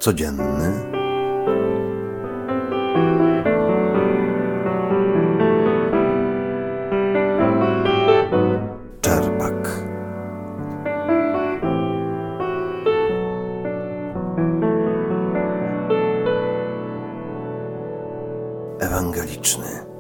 codzienny. Czerpak. Ewangeliczny.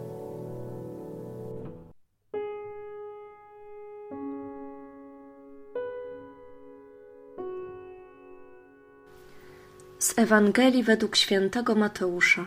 Z Ewangelii według świętego Mateusza.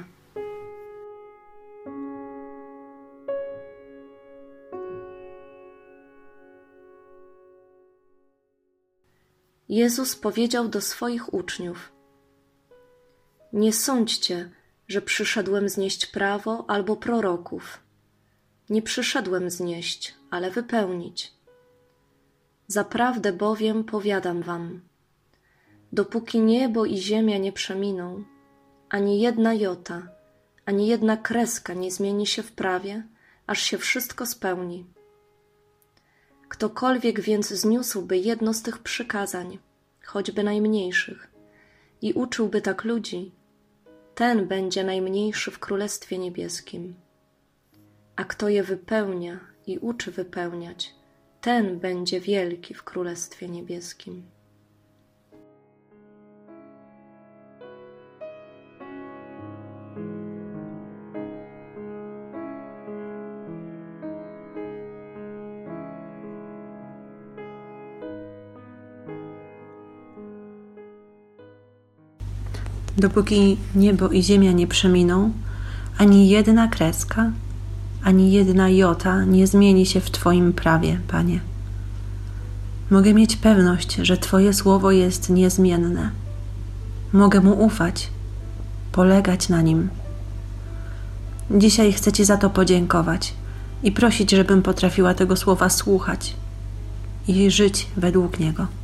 Jezus powiedział do swoich uczniów: Nie sądźcie, że przyszedłem znieść prawo albo proroków. Nie przyszedłem znieść, ale wypełnić. Zaprawdę bowiem powiadam wam, dopóki niebo i ziemia nie przeminą, ani jedna jota, ani jedna kreska nie zmieni się w prawie, aż się wszystko spełni. Ktokolwiek więc zniósłby jedno z tych przykazań, choćby najmniejszych, i uczyłby tak ludzi, ten będzie najmniejszy w Królestwie Niebieskim. A kto je wypełnia i uczy wypełniać, ten będzie wielki w Królestwie Niebieskim. Dopóki niebo i ziemia nie przeminą, ani jedna kreska, ani jedna jota nie zmieni się w Twoim prawie, Panie. Mogę mieć pewność, że Twoje słowo jest niezmienne. Mogę mu ufać, polegać na nim. Dzisiaj chcę Ci za to podziękować i prosić, żebym potrafiła tego słowa słuchać i żyć według niego.